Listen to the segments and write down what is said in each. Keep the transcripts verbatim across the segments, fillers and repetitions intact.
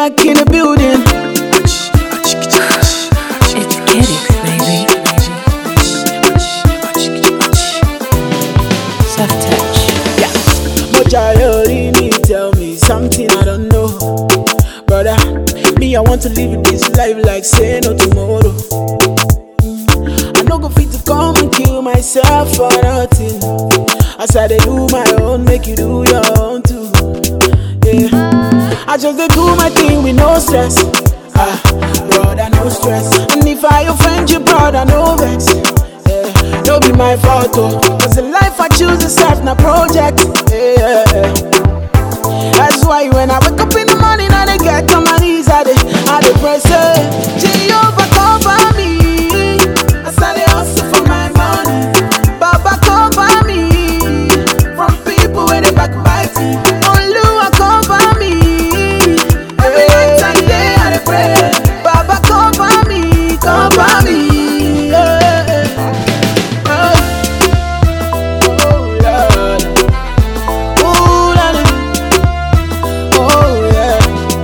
back in the building. It's Kiddix, baby. Soft touch. Yeah. Moja Yorini, tell me something I don't know. Brother, me I want to live this life like say no tomorrow. mm. I no go fit to come and kill myself for nothing. As I dey do my own, make you do your own too. Yeah. I just dey do my thing with no stress. Ah, brother, no stress. And if I offend you, brother, no vex. Yeah, no be my fault, oh. Cause the life I choose is self, na project. Yeah, yeah. That's why when I wake up in the morning and I get on my knees, I dey, I dey pray, say, Jehovah cover me. As I dey hustle for my money, Baba cover me from people when they backbite me. Oluwa cover me. Every night and day I dey pray, Baba cover me, cover me. Yeah. Oh, oh Lord, oh Lord, oh yeah.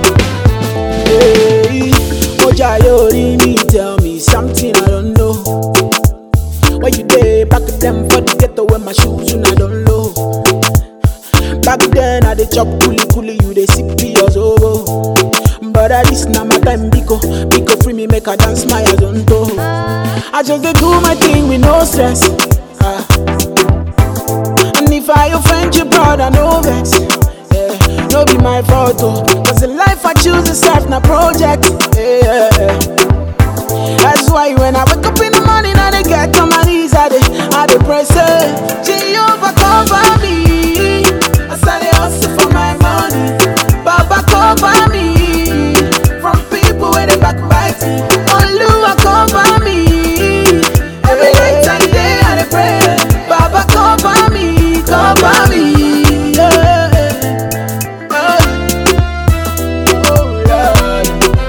Hey, Moja Yorini, tell me something I don't know. Why you there back them for the ghetto when my shoes and I don't know. Back then I dey chop kuli kuli, you dey sip pills over. But at this now my time, Biko, Biko free me, make I dance my azonto. I just dey do my thing with no stress. Ah. And if I offend you, brother, no vex. Yeah, no be my fault, oh. Cause the life I choose is self, na project. Yeah, yeah. That's why when I wake up in the morning and I get on my knees, I dey, I dey pray, say, Jehovah cover me. As I dey hustle for my money, Baba cover me from people when they backbite me. Oluwa cover me. Every night and day I dey pray, Baba cover me, cover me. Yeah. Oh, oh Lord.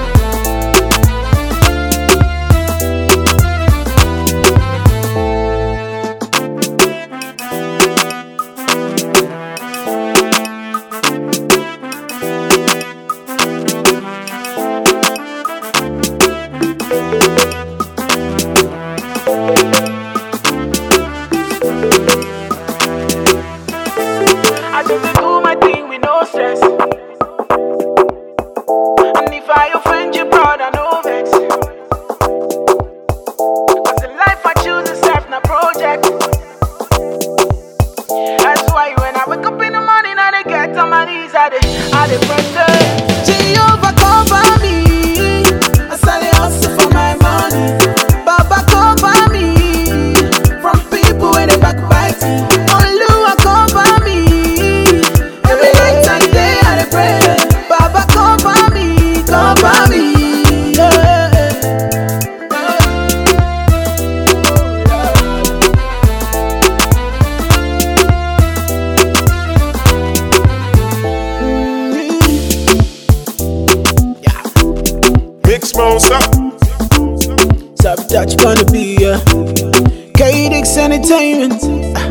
I just dey do my thing with no stress. And if I offend you, brother, no vex. Cause the life I choose is self, na project. That's why when I wake up in the morning and I get on my knees, I dey, I dey pray, say, Jehovah cover me. As I dey hustle for my money, Baba cover me from people when they backbite me. Oluwa cover me. Every night and day I dey pray, Baba cover me, cover me. Yeah. Big Smoke up. Soft touch gonna be yeah. Kiddix Entertainment.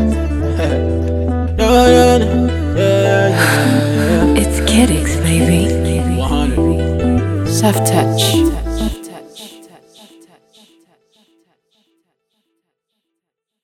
No, no, no. Yeah, yeah, yeah. It's Kiddix, baby. one hundred. Soft touch.